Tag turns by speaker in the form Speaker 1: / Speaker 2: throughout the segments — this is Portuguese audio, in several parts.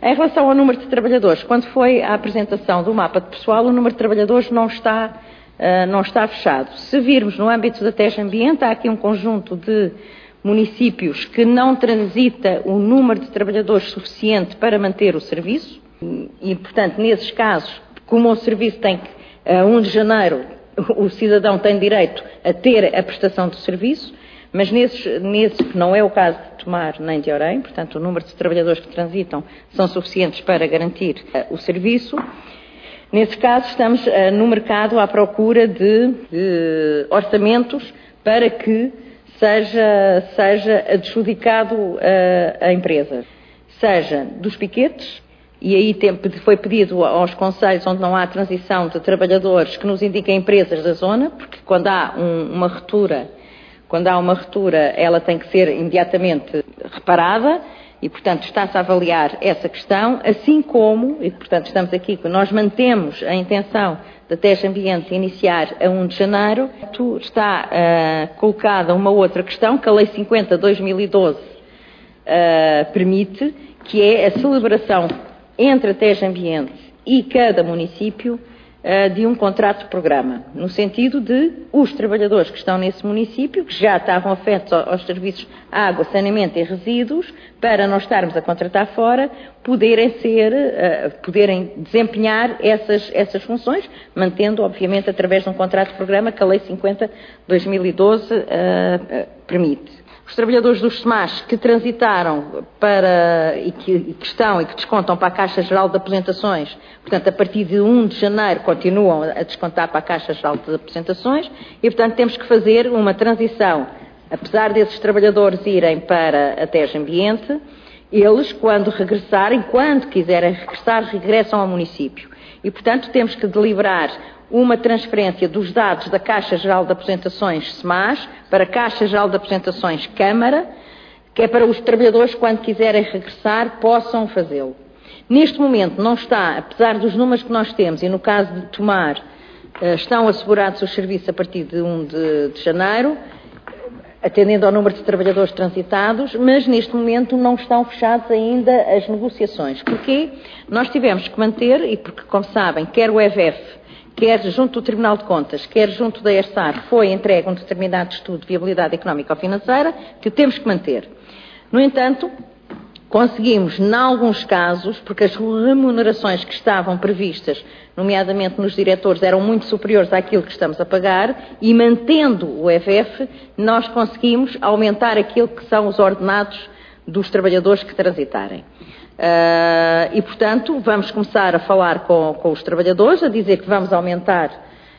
Speaker 1: Em relação ao número de trabalhadores, quando foi a apresentação do mapa de pessoal, o número de trabalhadores não está fechado. Se virmos no âmbito da TES Ambiente, há aqui um conjunto de municípios que não transita o número de trabalhadores suficiente para manter o serviço e, portanto, nesses casos, como o serviço tem que, a 1 de janeiro, o cidadão tem direito a ter a prestação do serviço, mas nesses que não é o caso de Tomar nem de Orém, portanto, o número de trabalhadores que transitam são suficientes para garantir o serviço. Nesse caso, estamos no mercado à procura de orçamentos para que seja adjudicado a empresa, seja dos piquetes, e aí foi pedido aos concelhos onde não há transição de trabalhadores que nos indiquem empresas da zona, porque quando há uma ruptura, ela tem que ser imediatamente reparada e, portanto, está-se a avaliar essa questão, assim como, e, portanto, estamos aqui, nós mantemos a intenção da TES Ambiente iniciar a 1 de janeiro, está colocada uma outra questão que a Lei 50/2012 permite, que é a celebração entre a TES Ambiente e cada município de um contrato de programa, no sentido de os trabalhadores que estão nesse município, que já estavam afetos aos serviços água, saneamento e resíduos, para não estarmos a contratar fora, poderem desempenhar essas funções, mantendo, obviamente, através de um contrato de programa que a Lei 50/2012 permite. Os trabalhadores dos SMAS que transitaram e que descontam para a Caixa Geral de Aposentações, portanto, a partir de 1 de janeiro continuam a descontar para a Caixa Geral de Aposentações e, portanto, temos que fazer uma transição, apesar desses trabalhadores irem para a TES Ambiente, eles, quando quiserem regressar, regressam ao município. E, portanto, temos que deliberar uma transferência dos dados da Caixa Geral de Aposentações SMAS para a Caixa Geral de Aposentações Câmara, que é para os trabalhadores, quando quiserem regressar, possam fazê-lo. Neste momento não está, apesar dos números que nós temos, e no caso de Tomar, estão assegurados os serviços a partir de 1 de janeiro, atendendo ao número de trabalhadores transitados, mas neste momento não estão fechadas ainda as negociações. Porquê? Nós tivemos que manter, e porque, como sabem, quer o EVF, quer junto do Tribunal de Contas, quer junto da ERSAR, foi entregue um determinado estudo de viabilidade económica ou financeira que temos que manter. No entanto, conseguimos, em alguns casos, porque as remunerações que estavam previstas, nomeadamente nos diretores, eram muito superiores àquilo que estamos a pagar, e mantendo o EVF, nós conseguimos aumentar aquilo que são os ordenados dos trabalhadores que transitarem. E, portanto, vamos começar a falar com os trabalhadores, a dizer que vamos aumentar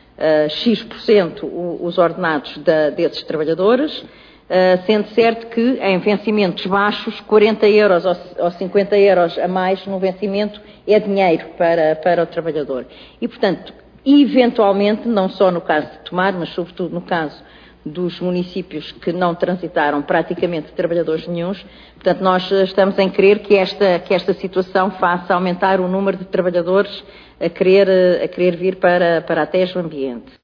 Speaker 1: X% os ordenados desses trabalhadores, sendo certo que em vencimentos baixos, 40 euros ou 50 euros a mais no vencimento é dinheiro para o trabalhador. E, portanto, eventualmente, não só no caso de Tomar, mas sobretudo no caso dos municípios que não transitaram praticamente trabalhadores nenhuns, portanto, nós estamos em crer que esta situação faça aumentar o número de trabalhadores a querer vir para a TES Ambiente.